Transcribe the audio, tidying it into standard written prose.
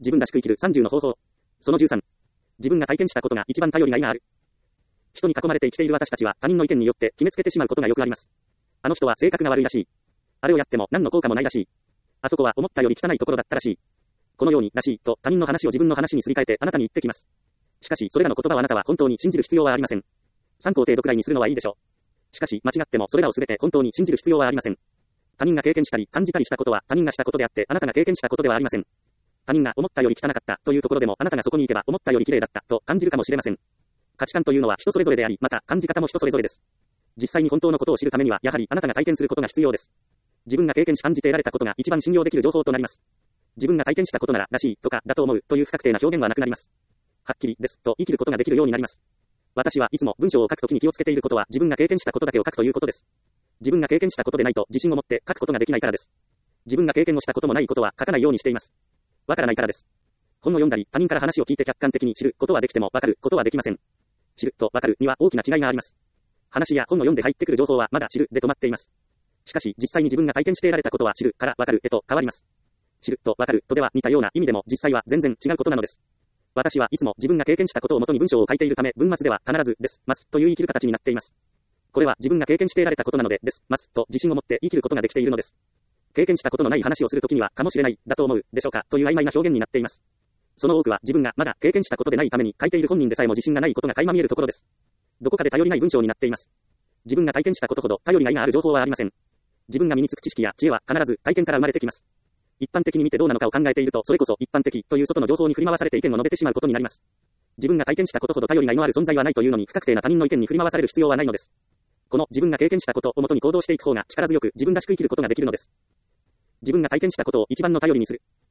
自分らしく生きる30の方法。その13。自分が体験したことが一番頼りがいがある。人に囲まれて生きている私たちは他人の意見によって決めつけてしまうことがよくあります。あの人は性格が悪いらしい。あれをやっても何の効果もないらしい。あそこは思ったより汚いところだったらしい。このようにらしいと他人の話を自分の話にすり替えてあなたに言ってきます。しかしそれらの言葉をあなたは本当に信じる必要はありません。参考程度くらいにするのはいいでしょう。しかし間違ってもそれらをすべて本当に信じる必要はありません。他人が経験したり感じたりしたことは他人がしたことであってあなたが経験したことではありません。他人が思ったより汚かったというところでもあなたがそこにいては思ったより綺麗だったと感じるかもしれません。価値観というのは人それぞれであり、また感じ方も人それぞれです。実際に本当のことを知るためにはやはりあなたが体験することが必要です。自分が経験し感じて得られたことが一番信用できる情報となります。自分が体験したことなららしいとかだと思うという不確定な表現はなくなります。はっきりですと生きることができるようになります。私はいつも文章を書くときに気をつけていることは自分が経験したことだけを書くということです。自分が経験したことでないと自信を持って書くことができないからです。自分が経験をしたこともないことは書かないようにしています。わからないからです。本を読んだり他人から話を聞いて客観的に知ることはできてもわかることはできません。知るとわかるには大きな違いがあります。話や本を読んで入ってくる情報はまだ知るで止まっています。しかし実際に自分が体験して得られたことは知るからわかるへと変わります。知るとわかるとでは似たような意味でも実際は全然違うことなのです。私はいつも自分が経験したことをもとに文章を書いているため文末では必ずですますという言い切る形になっています。これは自分が経験して得られたことなのでですますと自信を持って言い切ることができているのです。経験したことのない話をするときにはかもしれないだと思うでしょうかという曖昧な表現になっています。その多くは自分がまだ経験したことでないために書いている本人でさえも自信がないことが垣間見えるところです。どこかで頼りない文章になっています。自分が体験したことほど頼りがいがある情報はありません。自分が身につく知識や知恵は必ず体験から生まれてきます。一般的に見てどうなのかを考えているとそれこそ一般的という外の情報に振り回されて意見を述べてしまうことになります。自分が体験したことほど頼りがいのある存在はないというのに不確定な他人の意見に振り回される必要はないのです。この自分が経験したことをもとに行動していく方が力強く自分らしく生きることができるのです。自分が体験したことを一番の頼りにする。